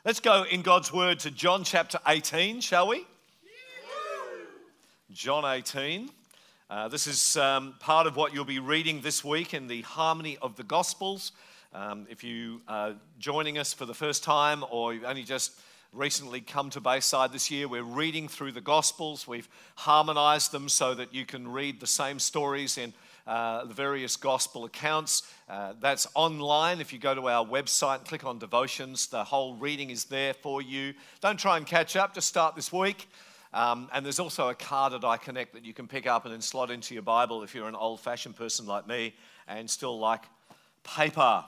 Let's go in God's word to John chapter 18, shall we? John 18. This is part of what you'll be reading this week in the Harmony of the Gospels. If you are joining us for the first time or you've only just recently come to Bayside this year, we're reading through the Gospels. We've harmonized them so that you can read the same stories in the various gospel accounts. That's online. If you go to our website and click on devotions, the whole reading is there for you. Don't try and catch up, just start this week. And there's also a card at iConnect that you can pick up and then slot into your Bible if you're an old-fashioned person like me and still like paper.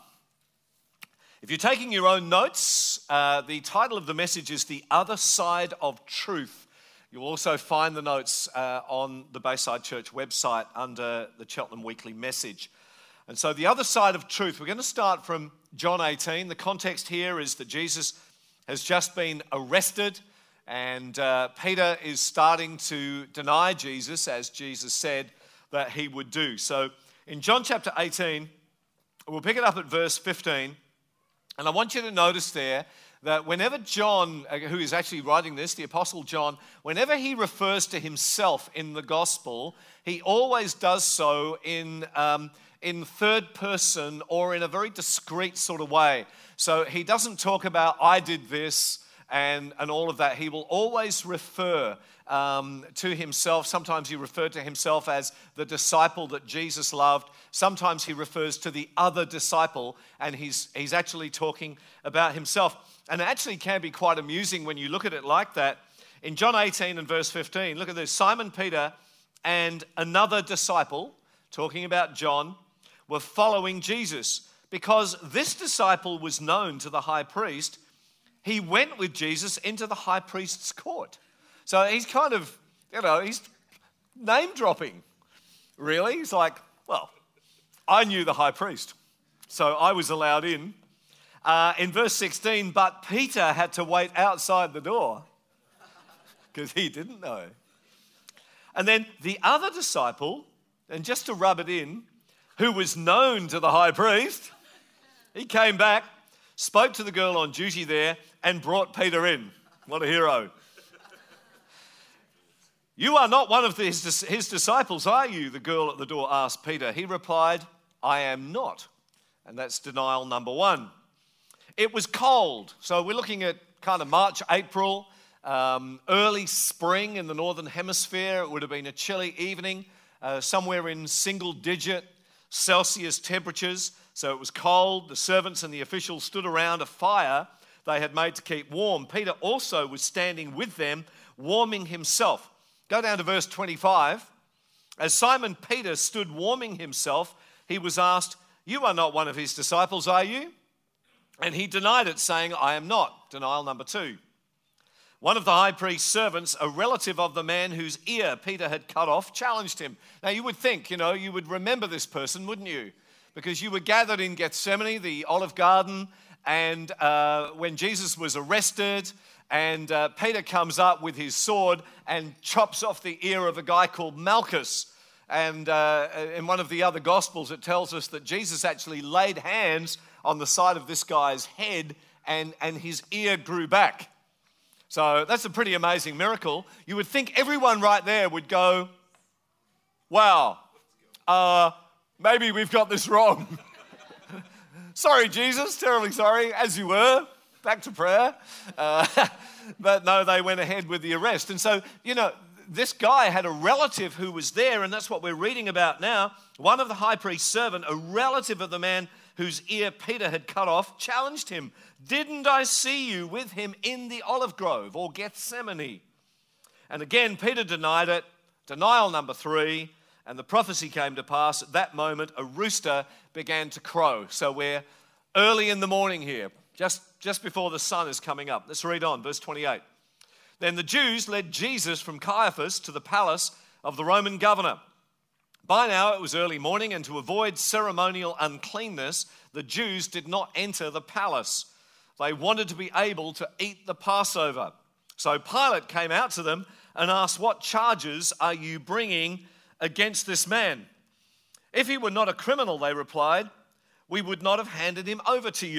If you're taking your own notes, the title of the message is The Other Side of Truth. You'll also find the notes on the Bayside Church website under the Cheltenham Weekly Message. And so the other side of truth, we're going to start from John 18. The context here is that Jesus has just been arrested and Peter is starting to deny Jesus, as Jesus said that he would do. So in John chapter 18, we'll pick it up at verse 15. And I want you to notice there that whenever John, who is actually writing this, the Apostle John, whenever he refers to himself in the gospel, he always does so in third person or in a very discreet sort of way. So he doesn't talk about, I did this and all of that. He will always refer to himself. Sometimes he referred to himself as the disciple that Jesus loved. Sometimes he refers to the other disciple, and he's actually talking about himself. And it actually can be quite amusing when you look at it like that. In John 18 and verse 15, look at this. Simon Peter and another disciple, talking about John, were following Jesus. Because this disciple was known to the high priest, he went with Jesus into the high priest's court. So he's kind of, he's name dropping, really. He's like, well, I knew the high priest, so I was allowed in. In verse 16, but Peter had to wait outside the door because he didn't know. And then the other disciple, and just to rub it in, who was known to the high priest, he came back, spoke to the girl on duty there, and brought Peter in. What a hero. You are not one of his disciples, are you? The girl at the door asked Peter. He replied, I am not. And that's denial number one. It was cold. So we're looking at kind of March, April, early spring in the northern hemisphere. It would have been a chilly evening, somewhere in single-digit Celsius temperatures. So it was cold. The servants and the officials stood around a fire they had made to keep warm. Peter also was standing with them, warming himself. Go down to verse 25. As Simon Peter stood warming himself, he was asked, you are not one of his disciples, are you? And he denied it, saying, I am not. Denial number two. One of the high priest's servants, a relative of the man whose ear Peter had cut off, challenged him. Now you would think, you would remember this person, wouldn't you? Because you were gathered in Gethsemane, the olive garden, and when Jesus was arrested, and Peter comes up with his sword and chops off the ear of a guy called Malchus. And in one of the other Gospels, it tells us that Jesus actually laid hands on the side of this guy's head and his ear grew back. So that's a pretty amazing miracle. You would think everyone right there would go, wow, maybe we've got this wrong. Sorry, Jesus, terribly sorry, as you were. Back to prayer. But no, they went ahead with the arrest. And so, this guy had a relative who was there, and that's what we're reading about now. One of the high priest's servant, a relative of the man whose ear Peter had cut off, challenged him. Didn't I see you with him in the olive grove or Gethsemane? And again, Peter denied it. Denial number three. And the prophecy came to pass. At that moment, a rooster began to crow. So we're early in the morning here, just before the sun is coming up. Let's read on, verse 28. Then the Jews led Jesus from Caiaphas to the palace of the Roman governor. By now it was early morning, and to avoid ceremonial uncleanness, the Jews did not enter the palace. They wanted to be able to eat the Passover. So Pilate came out to them and asked, what charges are you bringing against this man? If he were not a criminal, they replied, we would not have handed him over to you.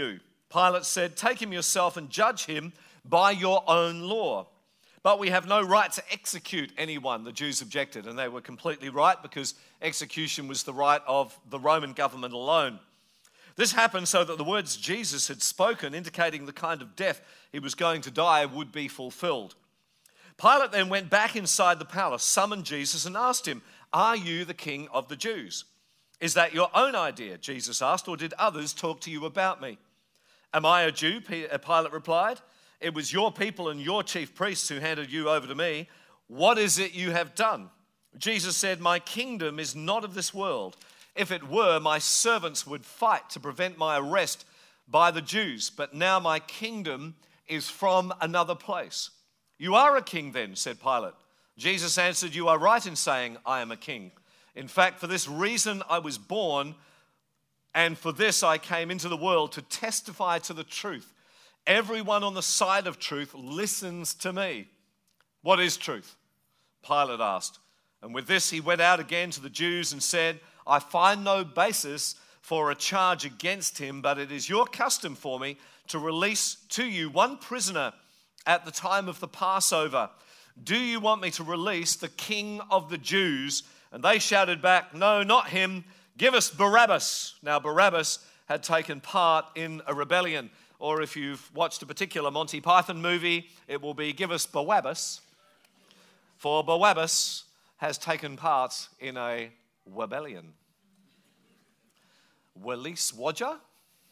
Pilate said, "Take him yourself and judge him by your own law." "But we have no right to execute anyone," the Jews objected, and they were completely right because execution was the right of the Roman government alone. This happened so that the words Jesus had spoken, indicating the kind of death he was going to die, would be fulfilled. Pilate then went back inside the palace, summoned Jesus, and asked him, "Are you the king of the Jews?" "Is that your own idea?" Jesus asked, "or did others talk to you about me?" "Am I a Jew?" Pilate replied. "It was your people and your chief priests who handed you over to me. What is it you have done?" Jesus said, "My kingdom is not of this world. If it were, my servants would fight to prevent my arrest by the Jews, but now my kingdom is from another place." "You are a king then," said Pilate. Jesus answered, "You are right in saying I am a king. In fact, for this reason I was born, and for this I came into the world, to testify to the truth. Everyone on the side of truth listens to me." "What is truth?" Pilate asked. And with this he went out again to the Jews and said, "I find no basis for a charge against him, but it is your custom for me to release to you one prisoner at the time of the Passover. Do you want me to release the king of the Jews?" And they shouted back, "No, not him. Give us Barabbas." Now Barabbas had taken part in a rebellion. Or if you've watched a particular Monty Python movie, it will be "Give us Barabbas." For Barabbas has taken part in a rebellion. Release Wodger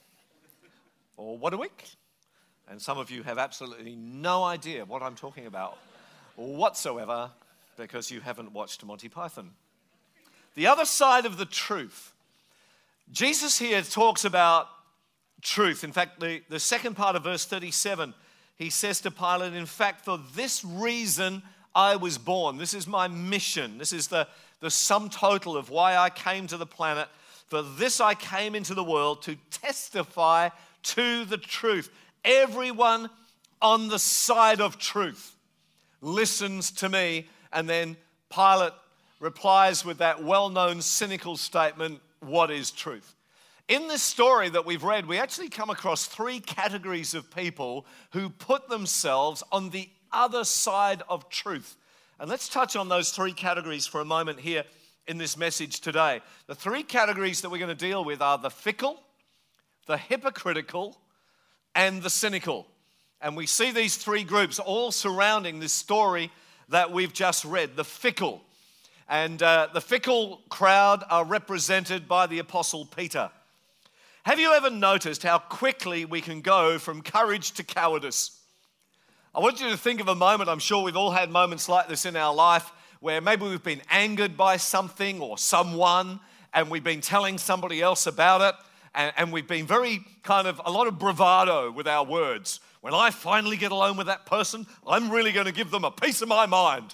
or Wadawik. And some of you have absolutely no idea what I'm talking about whatsoever because you haven't watched Monty Python. The other side of the truth. Jesus here talks about truth. In fact, the second part of verse 37, he says to Pilate, "In fact, for this reason I was born." This is my mission. This is the sum total of why I came to the planet. "For this I came into the world, to testify to the truth." Everyone on the side of truth listens to me. And then Pilate replies with that well-known cynical statement, "What is truth?" In this story that we've read, we actually come across three categories of people who put themselves on the other side of truth. And let's touch on those three categories for a moment here in this message today. The three categories that we're going to deal with are the fickle, the hypocritical, and the cynical. And we see these three groups all surrounding this story that we've just read, the fickle. And the fickle crowd are represented by the Apostle Peter. Have you ever noticed how quickly we can go from courage to cowardice? I want you to think of a moment, I'm sure we've all had moments like this in our life, where maybe we've been angered by something or someone, and we've been telling somebody else about it, and we've been very kind of a lot of bravado with our words. When I finally get alone with that person, I'm really going to give them a piece of my mind.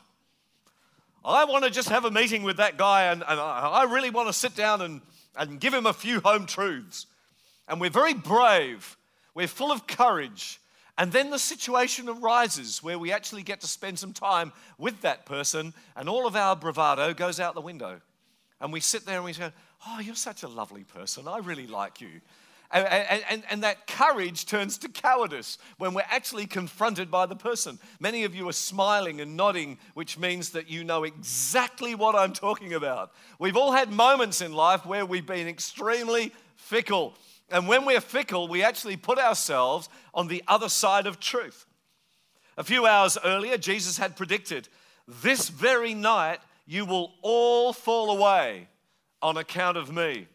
I want to just have a meeting with that guy, and I really want to sit down and give him a few home truths. And we're very brave. We're full of courage. And then the situation arises where we actually get to spend some time with that person, and all of our bravado goes out the window. And we sit there and we say, "Oh, you're such a lovely person. I really like you." And that courage turns to cowardice when we're actually confronted by the person. Many of you are smiling and nodding, which means that you know exactly what I'm talking about. We've all had moments in life where we've been extremely fickle. And when we're fickle, we actually put ourselves on the other side of truth. A few hours earlier, Jesus had predicted, "This very night you will all fall away on account of me."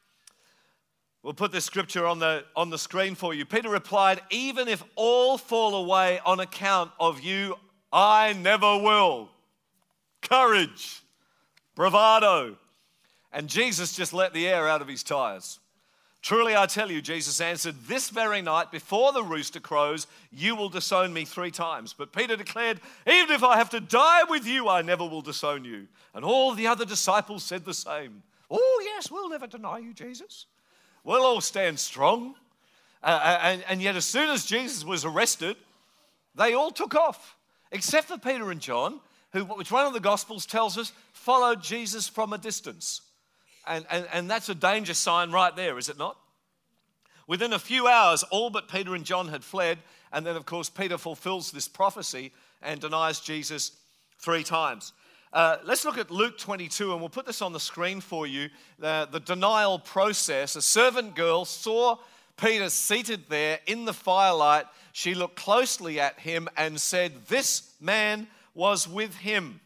We'll put this scripture on the screen for you. Peter replied, "Even if all fall away on account of you, I never will." Courage, bravado. And Jesus just let the air out of his tires. "Truly I tell you," Jesus answered, "this very night before the rooster crows, you will disown me 3 times. But Peter declared, "Even if I have to die with you, I never will disown you." And all the other disciples said the same. "Oh yes, we'll never deny you, Jesus. We'll all stand strong." And yet as soon as Jesus was arrested, they all took off, except for Peter and John, which one of the Gospels tells us followed Jesus from a distance. And that's a danger sign right there, is it not? Within a few hours, all but Peter and John had fled. And then, of course, Peter fulfills this prophecy and denies Jesus 3 times. Let's look at Luke 22, and we'll put this on the screen for you. The denial process. A servant girl saw Peter seated there in the firelight. She looked closely at him and said, "This man was with him."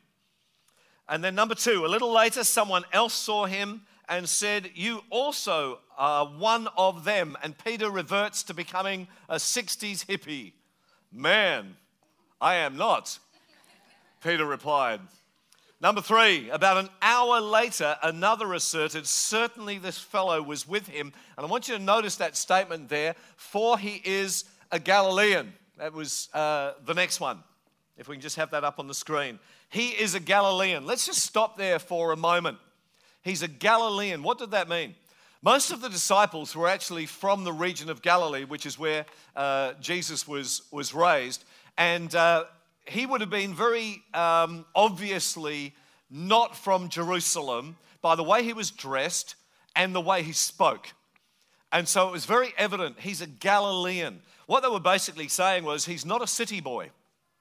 And then number 2, a little later, someone else saw him and said, "You also are one of them." And Peter reverts to becoming a 60s hippie. "Man, I am not," Peter replied. Number 3, about an hour later, another asserted, "Certainly this fellow was with him." And I want you to notice that statement there, "for he is a Galilean." That was the next one, if we can just have that up on the screen. He is a Galilean. Let's just stop there for a moment. He's a Galilean. What did that mean? Most of the disciples were actually from the region of Galilee, which is where Jesus was raised. And he would have been very obviously not from Jerusalem by the way he was dressed and the way he spoke. And so it was very evident he's a Galilean. What they were basically saying was he's not a city boy.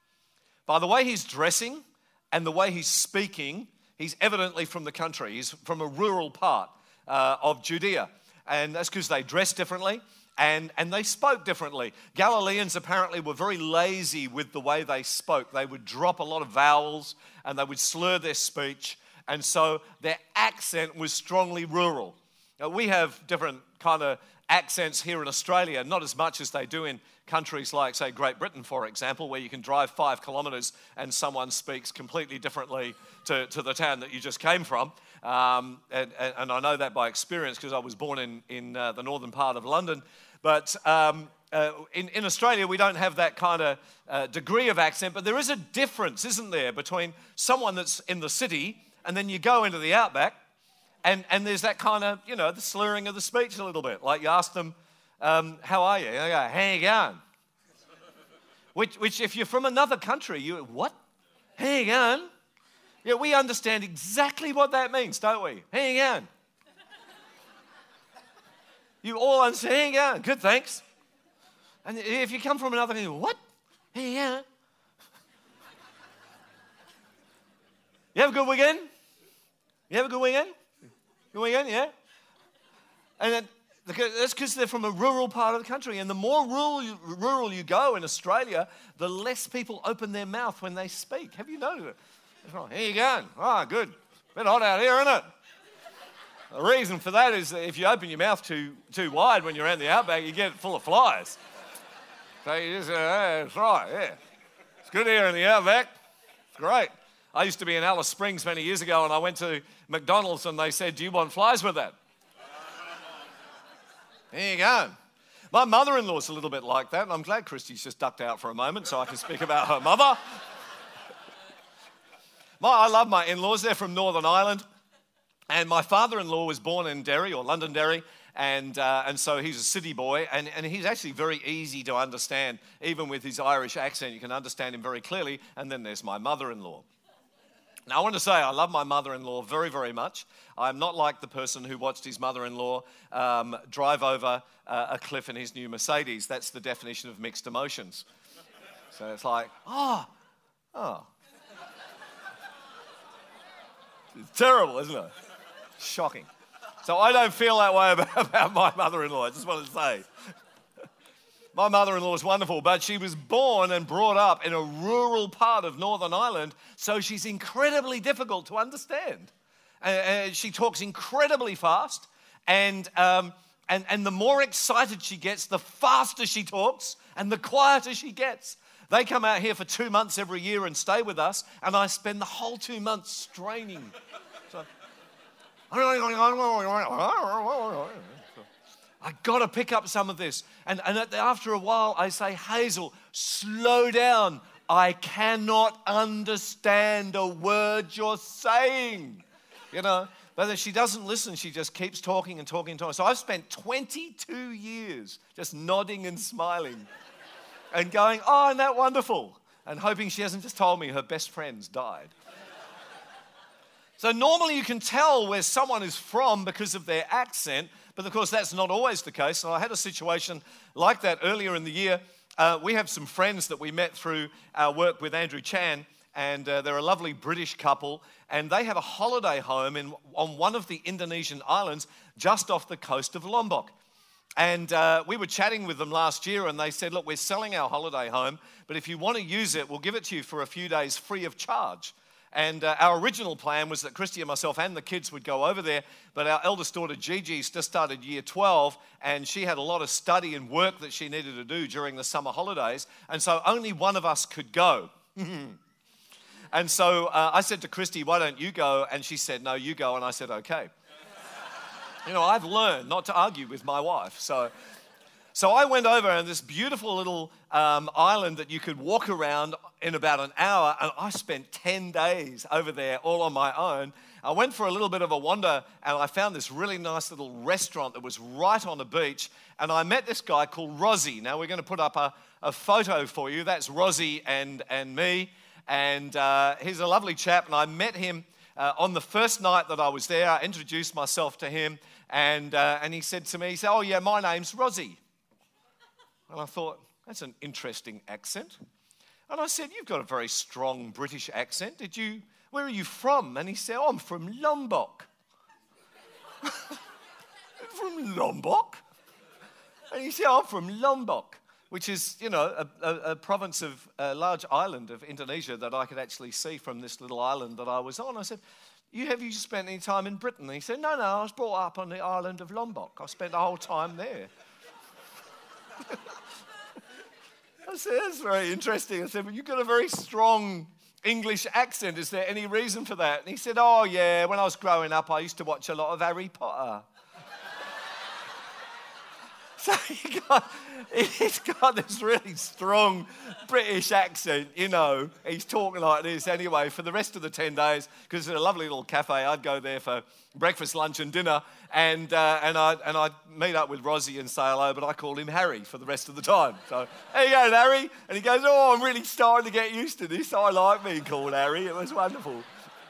By the way he's dressing and the way he's speaking, he's evidently from the country. He's from a rural part of Judea. And that's because they dress differently. And they spoke differently. Galileans apparently were very lazy with the way they spoke. They would drop a lot of vowels and they would slur their speech. And so their accent was strongly rural. Now, we have different kind of accents here in Australia, not as much as they do in countries like, say, Great Britain, for example, where you can drive 5 kilometres and someone speaks completely differently to the town that you just came from. And I know that by experience because I was born in the northern part of London. But in Australia, we don't have that kind of degree of accent, but there is a difference, isn't there, between someone that's in the city and then you go into the outback and there's that kind of, the slurring of the speech a little bit. Like you ask them, "How are you?" And they go, "How you going?" Which if you're from another country, what? How you going? Yeah, we understand exactly what that means, don't we? How you going? You all understand, "How you going?" "Good, thanks." And if you come from another country, "What? How you going?" You have a good weekend? You have a good weekend? Good weekend, yeah? And then, that's because they're from a rural part of the country. And the more rural you go in Australia, the less people open their mouth when they speak. Have you noticed it? "How you going?" "Oh, good. Bit hot out here, isn't it?" The reason for that is that if you open your mouth too wide when you're out in the outback, you get it full of flies. So you just that's right, yeah. It's good here in the outback. It's great. I used to be in Alice Springs many years ago, and I went to McDonald's, and they said, "Do you want flies with that?" There you go. My mother-in-law's a little bit like that, and I'm glad Christy's just ducked out for a moment so I can speak about her mother. I love my in-laws. They're from Northern Ireland. And my father-in-law was born in Derry, or Londonderry, and so he's a city boy, and he's actually very easy to understand. Even with his Irish accent, you can understand him very clearly. And then there's my mother-in-law. Now, I want to say I love my mother-in-law very, very much. I'm not like the person who watched his mother-in-law drive over a cliff in his new Mercedes. That's the definition of mixed emotions. So it's like, oh. It's terrible, isn't it? Shocking. So I don't feel that way about my mother-in-law, I just wanted to say. My mother-in-law is wonderful, but she was born and brought up in a rural part of Northern Ireland, so she's incredibly difficult to understand. She talks incredibly fast, and the more excited she gets, the faster she talks, and the quieter she gets. They come out here for 2 months every year and stay with us, and I spend the whole 2 months straining. So, I got to pick up some of this. And after a while, I say, "Hazel, slow down. I cannot understand a word you're saying." But if she doesn't listen, she just keeps talking and talking and talking. So I've spent 22 years just nodding and smiling and going, "Oh, isn't that wonderful?" And hoping she hasn't just told me her best friend's died. So normally you can tell where someone is from because of their accent, But of course, that's not always the case. So I had a situation like that earlier in the year. We have some friends that we met through our work with Andrew Chan, and they're a lovely British couple, and they have a holiday home on one of the Indonesian islands just off the coast of Lombok. And we were chatting with them last year, and they said, look, we're selling our holiday home, but if you want to use it, we'll give it to you for a few days free of charge. And our original plan was that Christy and myself and the kids would go over there, but our eldest daughter Gigi's just started year 12, and she had a lot of study and work that she needed to do during the summer holidays, and so only one of us could go. And so I said to Christy, why don't you go? And she said, no, you go. And I said, okay. You know, I've learned not to argue with my wife. So I went over on this beautiful little island that you could walk around in about an hour, and I spent 10 days over there all on my own. I went for a little bit of a wander, and I found this really nice little restaurant that was right on the beach, and I met this guy called Rozzy. Now, we're going to put up a photo for you. That's Rozzy and me, and he's a lovely chap, and I met him on the first night that I was there. I introduced myself to him, and he said to me, he said, oh yeah, my name's Rozzy. And I thought, that's an interesting accent. And I said, you've got a very strong British accent. Where are you from? And he said, oh, I'm from Lombok. From Lombok? And he said, oh, I'm from Lombok, which is, you know, a province of a large island of Indonesia that I could actually see from this little island that I was on. I said, have you spent any time in Britain? And he said, no, I was brought up on the island of Lombok. I spent the whole time there. I said, that's very interesting. I said, well, you've got a very strong English accent. Is there any reason for that? And he said, oh, yeah, when I was growing up, I used to watch a lot of Harry Potter. So he's got this really strong British accent, you know. He's talking like this anyway for the rest of the 10 days, because it's a lovely little cafe. I'd go there for breakfast, lunch and dinner, and I'd meet up with Rozzy and say hello, but I called him Harry for the rest of the time. So, hey, you going, Harry? And he goes, oh, I'm really starting to get used to this. I like being called Harry. It was wonderful.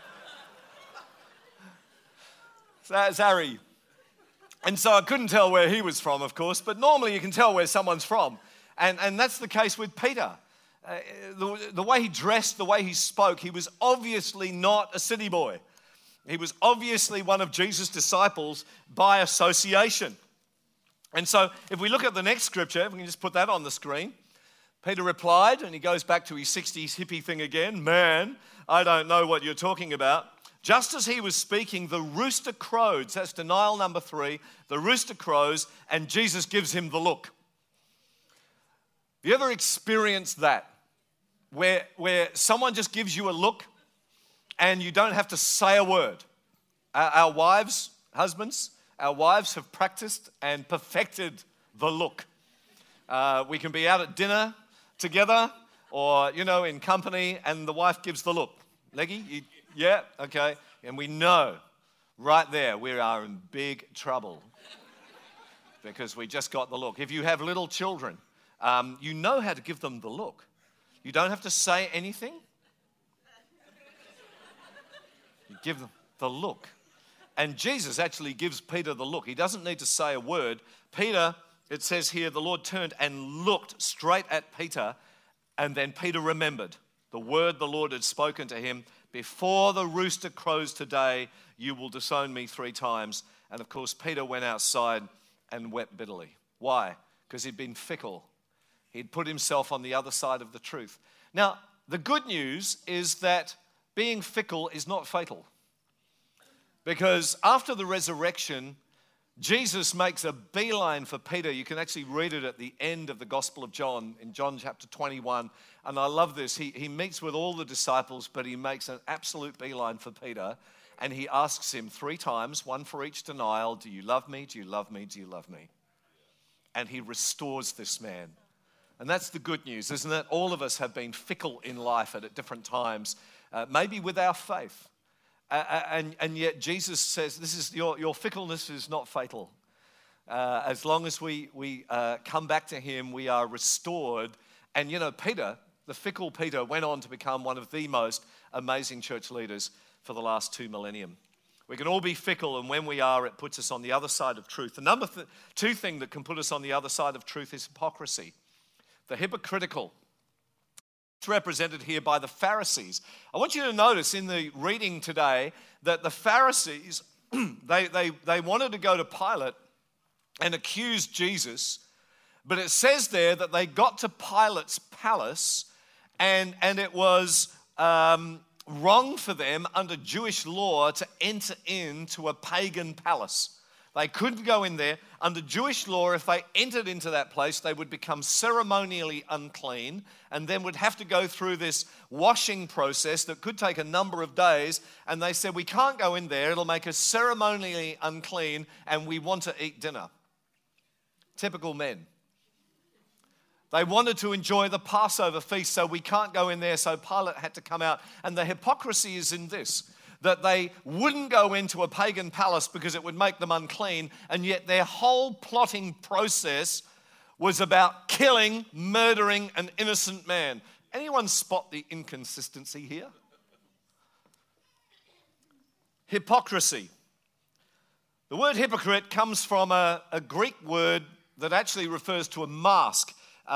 So that's Harry. And so I couldn't tell where he was from, of course, but normally you can tell where someone's from. And that's the case with Peter. The way he dressed, the way he spoke, he was obviously not a city boy. He was obviously one of Jesus' disciples by association. And so if we look at the next scripture, if we can just put that on the screen. Peter replied, and he goes back to his 60s hippie thing again. Man, I don't know what you're talking about. Just as he was speaking, the rooster crowed. That's denial number 3. The rooster crows, and Jesus gives him the look. Have you ever experienced that? Where someone just gives you a look, and you don't have to say a word. Our wives, husbands, our wives have practiced and perfected the look. We can be out at dinner together, or, you know, in company, and the wife gives the look. Leggy, yeah, okay. And we know right there we are in big trouble because we just got the look. If you have little children, you know how to give them the look. You don't have to say anything. You give them the look. And Jesus actually gives Peter the look. He doesn't need to say a word. Peter, it says here, the Lord turned and looked straight at Peter, and then Peter remembered the word the Lord had spoken to him. Before the rooster crows today, you will disown me 3 times. And of course, Peter went outside and wept bitterly. Why? Because he'd been fickle. He'd put himself on the other side of the truth. Now, the good news is that being fickle is not fatal. Because after the resurrection, Jesus makes a beeline for Peter. You can actually read it at the end of the Gospel of John, in John chapter 21. And I love this. He meets with all the disciples, but he makes an absolute beeline for Peter. And he asks him 3 times, one for each denial, do you love me? Do you love me? Do you love me? And he restores this man. And that's the good news, isn't it? All of us have been fickle in life at different times, maybe with our faith. And yet Jesus says, this is your fickleness is not fatal. As long as we come back to him, we are restored. And you know, Peter, the fickle Peter, went on to become one of the most amazing church leaders for the last 2 millennium. We can all be fickle, and when we are, it puts us on the other side of truth. The number two thing that can put us on the other side of truth is hypocrisy. The hypocritical. It's represented here by the Pharisees. I want you to notice in the reading today that the Pharisees, they wanted to go to Pilate and accuse Jesus, but it says there that they got to Pilate's palace, and it was wrong for them under Jewish law to enter into a pagan palace. They couldn't go in there. Under Jewish law, if they entered into that place, they would become ceremonially unclean and then would have to go through this washing process that could take a number of days. And they said, we can't go in there. It'll make us ceremonially unclean, and we want to eat dinner. Typical men. They wanted to enjoy the Passover feast, so we can't go in there, so Pilate had to come out. And the hypocrisy is in this, that they wouldn't go into a pagan palace because it would make them unclean, and yet their whole plotting process was about killing, murdering an innocent man. Anyone spot the inconsistency here? Hypocrisy. The word hypocrite comes from a Greek word that actually refers to a mask.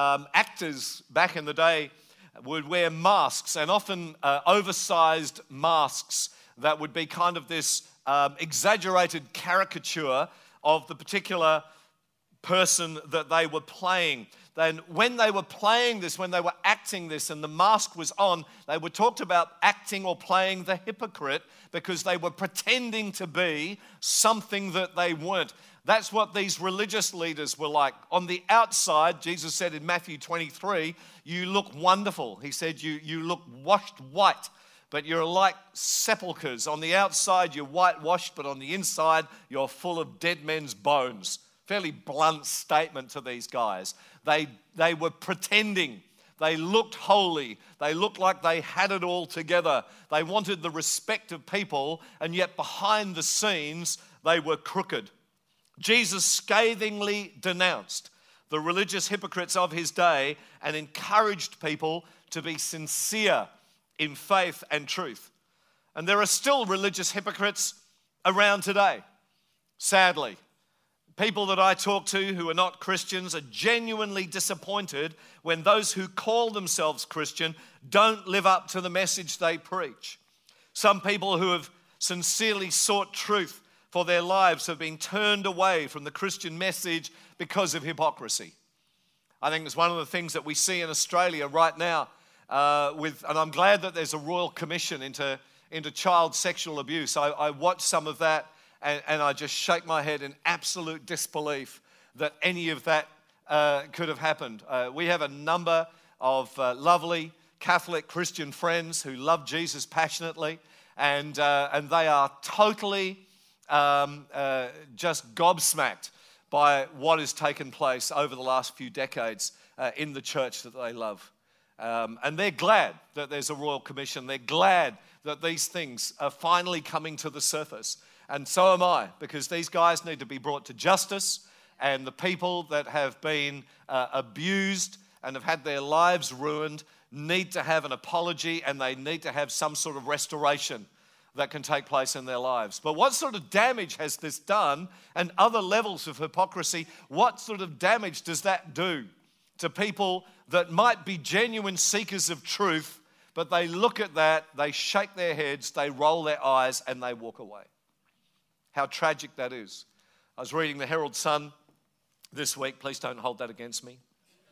Actors back in the day would wear masks, and often oversized masks that would be kind of this exaggerated caricature of the particular person that they were playing. Then when they were playing this, when they were acting this and the mask was on, they were talked about acting or playing the hypocrite because they were pretending to be something that they weren't. That's what these religious leaders were like. On the outside, Jesus said in Matthew 23, you look wonderful. He said, you look washed white, but you're like sepulchres. On the outside, you're whitewashed, but on the inside, you're full of dead men's bones. Fairly blunt statement to these guys. They were pretending. They looked holy. They looked like they had it all together. They wanted the respect of people, and yet behind the scenes, they were crooked. Jesus scathingly denounced the religious hypocrites of his day and encouraged people to be sincere in faith and truth. And there are still religious hypocrites around today, sadly. People that I talk to who are not Christians are genuinely disappointed when those who call themselves Christian don't live up to the message they preach. Some people who have sincerely sought truth for their lives have been turned away from the Christian message because of hypocrisy. I think it's one of the things that we see in Australia right now, and I'm glad that there's a Royal Commission into child sexual abuse. I watch some of that, and I just shake my head in absolute disbelief that any of that could have happened. We have a number of lovely Catholic Christian friends who love Jesus passionately, and they are totally just gobsmacked by what has taken place over the last few decades in the church that they love. And they're glad that there's a Royal Commission. They're glad that these things are finally coming to the surface. And so am I, because these guys need to be brought to justice, and the people that have been abused and have had their lives ruined need to have an apology, and they need to have some sort of restoration that can take place in their lives. But what sort of damage has this done, and other levels of hypocrisy, what sort of damage does that do to people that might be genuine seekers of truth, but they look at that, they shake their heads, they roll their eyes, and they walk away? How tragic that is. I was reading the Herald Sun this week. Please don't hold that against me.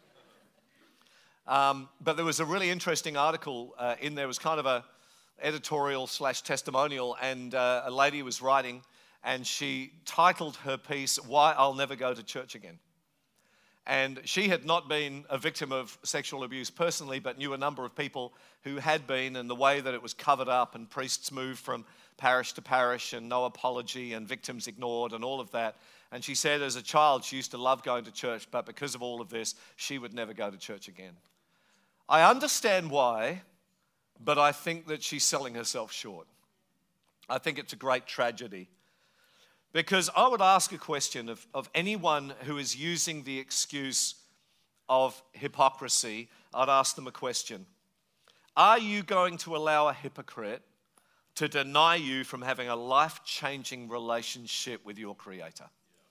But there was a really interesting article in there. It was kind of a editorial/testimonial, and a lady was writing, and she titled her piece, "Why I'll Never Go to Church Again." And she had not been a victim of sexual abuse personally, but knew a number of people who had been, and the way that it was covered up, and priests moved from parish to parish, and no apology, and victims ignored, and all of that. And she said as a child she used to love going to church, but because of all of this, she would never go to church again. I understand why, but I think that she's selling herself short. I think it's a great tragedy. Because I would ask a question of anyone who is using the excuse of hypocrisy. I'd ask them a question. Are you going to allow a hypocrite to deny you from having a life-changing relationship with your Creator?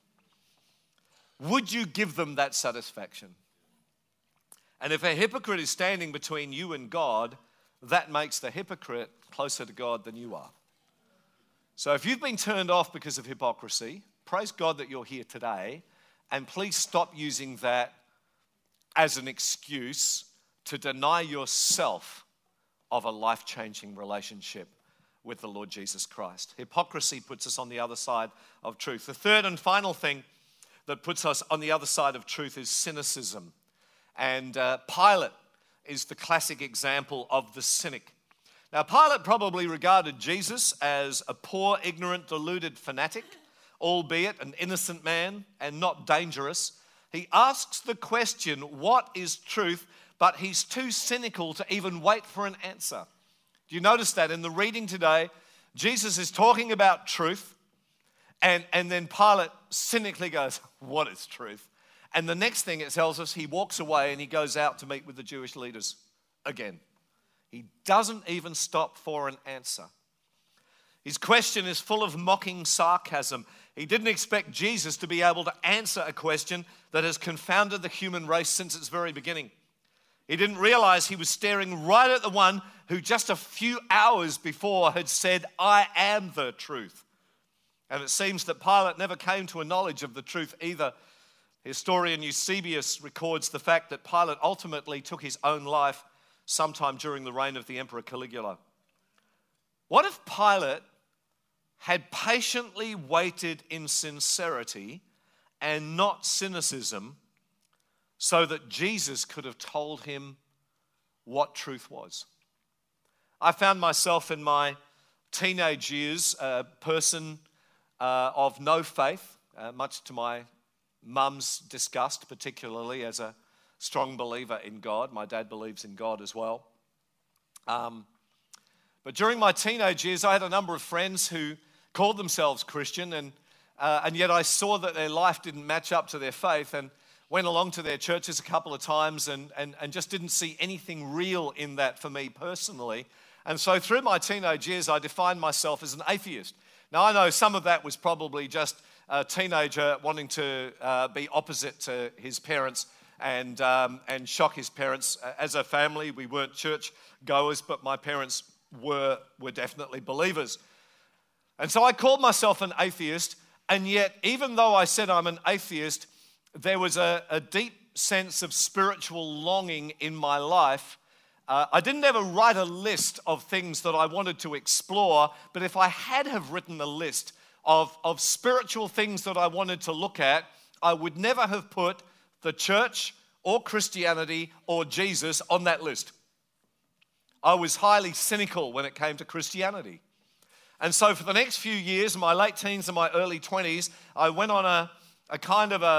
Would you give them that satisfaction? And if a hypocrite is standing between you and God, that makes the hypocrite closer to God than you are. So if you've been turned off because of hypocrisy, praise God that you're here today, and please stop using that as an excuse to deny yourself of a life-changing relationship with the Lord Jesus Christ. Hypocrisy puts us on the other side of truth. The third and final thing that puts us on the other side of truth is cynicism. And Pilate is the classic example of the cynic. Now, Pilate probably regarded Jesus as a poor, ignorant, deluded fanatic, albeit an innocent man and not dangerous. He asks the question, what is truth? But he's too cynical to even wait for an answer. Do you notice that in the reading today? Jesus is talking about truth, and then Pilate cynically goes, what is truth? And the next thing it tells us, he walks away and he goes out to meet with the Jewish leaders again. He doesn't even stop for an answer. His question is full of mocking sarcasm. He didn't expect Jesus to be able to answer a question that has confounded the human race since its very beginning. He didn't realize he was staring right at the one who just a few hours before had said, I am the truth. And it seems that Pilate never came to a knowledge of the truth either. Historian Eusebius records the fact that Pilate ultimately took his own life sometime during the reign of the Emperor Caligula. What if Pilate had patiently waited in sincerity and not cynicism so that Jesus could have told him what truth was? I found myself in my teenage years a person of no faith, much to my mum's disgust, particularly as a strong believer in God. My dad believes in God as well. But during my teenage years, I had a number of friends who called themselves Christian, and yet I saw that their life didn't match up to their faith, and went along to their churches a couple of times and just didn't see anything real in that for me personally. And so through my teenage years, I defined myself as an atheist. Now, I know some of that was probably just a teenager wanting to be opposite to his parents and shock his parents. As a family, we weren't church goers, but my parents were definitely believers. And so I called myself an atheist, and yet even though I said I'm an atheist, there was a deep sense of spiritual longing in my life. I didn't ever write a list of things that I wanted to explore, but if I had have written a list of spiritual things that I wanted to look at, I would never have put the church or Christianity or Jesus on that list. I was highly cynical when it came to Christianity. And so for the next few years, my late teens and my early 20s, I went on a kind of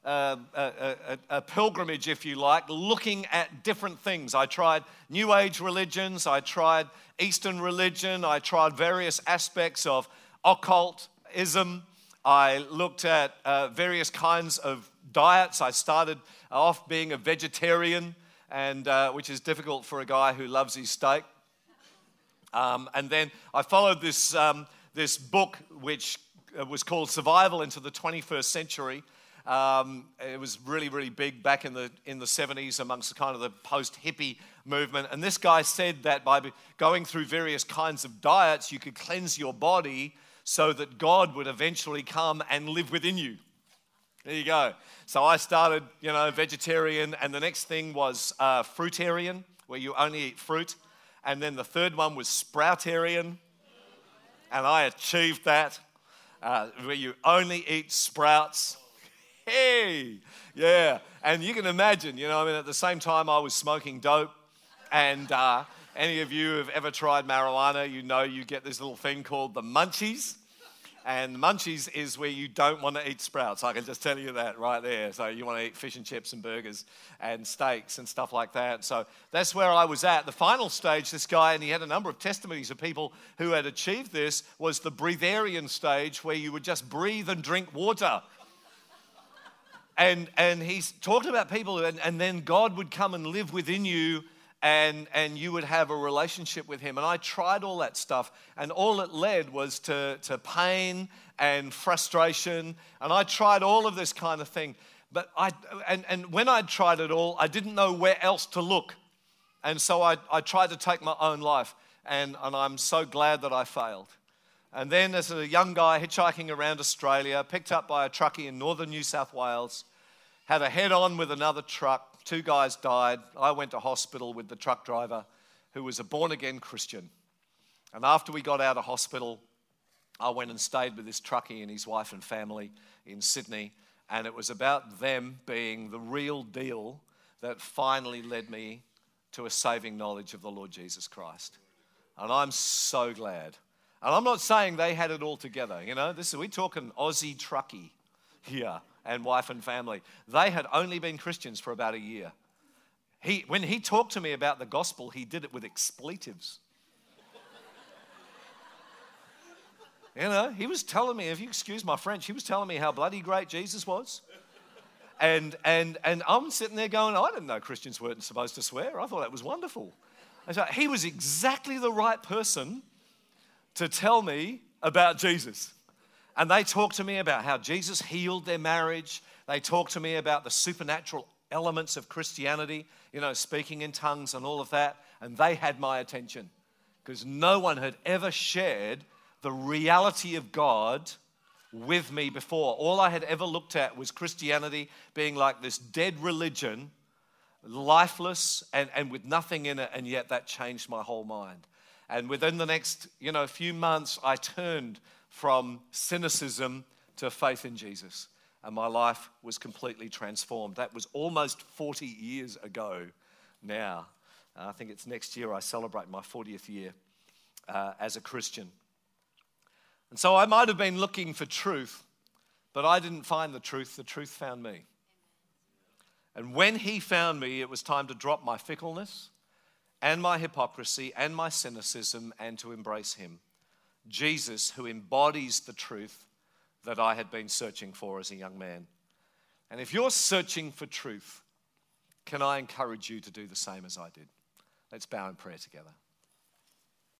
a pilgrimage, if you like, looking at different things. I tried New Age religions, I tried Eastern religion, I tried various aspects of occultism. I looked at various kinds of diets. I started off being a vegetarian, and which is difficult for a guy who loves his steak. And then I followed this book which was called Survival into the 21st Century. It was really, really big back in the 70s amongst kind of the post-hippie movement. And this guy said that by going through various kinds of diets, you could cleanse your body so that God would eventually come and live within you. There you go. So I started, vegetarian, and the next thing was fruitarian, where you only eat fruit. And then the third one was sproutarian, and I achieved that, where you only eat sprouts. Hey, yeah. And you can imagine, at the same time I was smoking dope, and any of you who have ever tried marijuana, you get this little thing called the munchies. And the munchies is where you don't want to eat sprouts. I can just tell you that right there. So you want to eat fish and chips and burgers and steaks and stuff like that. So that's where I was at. The final stage, this guy, and he had a number of testimonies of people who had achieved this, was the breatharian stage, where you would just breathe and drink water. And he's talking about people, and then God would come and live within you, and you would have a relationship with him. And I tried all that stuff, and all it led was to pain and frustration. And I tried all of this kind of thing. But when I tried it all, I didn't know where else to look. And so I tried to take my own life. And I'm so glad that I failed. And then as a young guy hitchhiking around Australia, picked up by a truckie in northern New South Wales, had a head-on with another truck. 2 guys died. I went to hospital with the truck driver, who was a born-again Christian. And after we got out of hospital, I went and stayed with this truckie and his wife and family in Sydney. And it was about them being the real deal that finally led me to a saving knowledge of the Lord Jesus Christ. And I'm so glad. And I'm not saying they had it all together. You know, we're talking Aussie truckie here and wife and family. They had only been Christians for about a year. When he talked to me about the gospel, he did it with expletives. You know, he was telling me, if you excuse my French, he was telling me how bloody great Jesus was. And I'm sitting there going, I didn't know Christians weren't supposed to swear. I thought that was wonderful. And so he was exactly the right person to tell me about Jesus. And they talked to me about how Jesus healed their marriage. They talked to me about the supernatural elements of Christianity, you know, speaking in tongues and all of that. And they had my attention because no one had ever shared the reality of God with me before. All I had ever looked at was Christianity being like this dead religion, lifeless and with nothing in it, and yet that changed my whole mind. And within the next, few months, I turned from cynicism to faith in Jesus, and my life was completely transformed. That was almost 40 years ago now. I think it's next year I celebrate my 40th year as a Christian. And so I might have been looking for truth, but I didn't find the truth found me. And when he found me, it was time to drop my fickleness and my hypocrisy and my cynicism and to embrace him. Jesus, who embodies the truth that I had been searching for as a young man. And if you're searching for truth, can I encourage you to do the same as I did? Let's bow in prayer together.